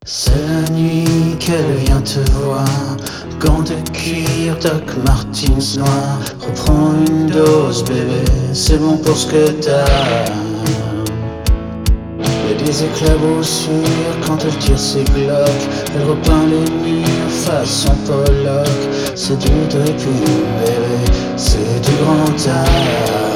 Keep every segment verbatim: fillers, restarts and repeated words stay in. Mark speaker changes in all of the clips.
Speaker 1: C'est la nuit qu'elle vient te voir. Gants de cuir, Doc Martens noir. Reprends une dose bébé, c'est bon pour ce que t'as. Y'a des éclaboussures quand elle tire ses glocks. Elle repeint les murs façon Pollock. C'est du dripping bébé, c'est du grand art.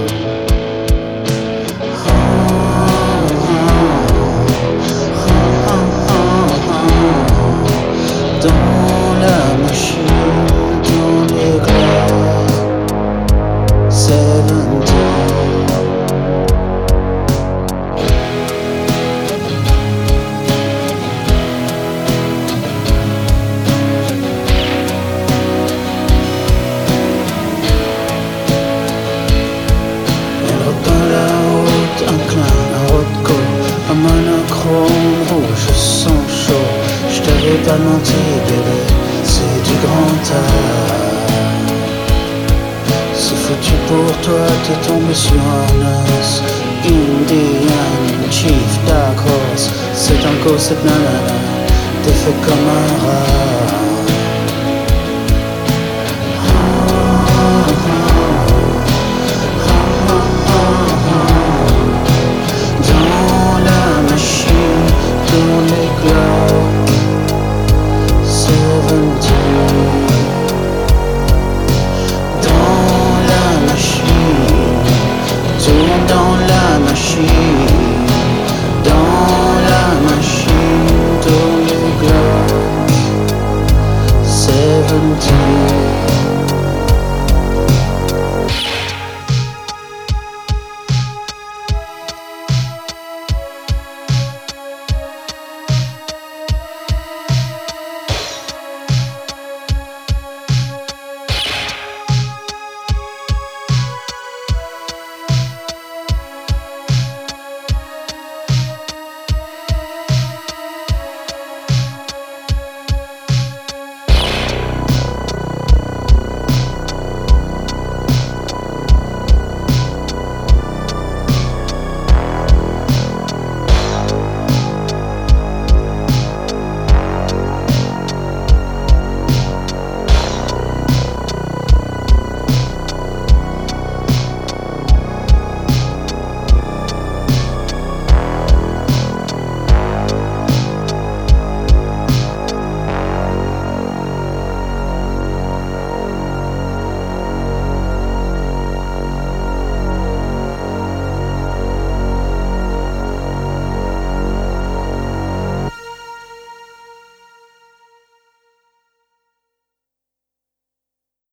Speaker 1: Dans la machine, dans l'éclat, seventeen. Elle repeint la route, un clin, un Rothko, un monochrome rouge sans chaud. Je t'avais pas menti bébé, c'est du grand art. C'est foutu pour toi, t'es tombé sur un os. Indian Chief Dark Horse, c'est un go, cette nanana, t'es fait comme un rat.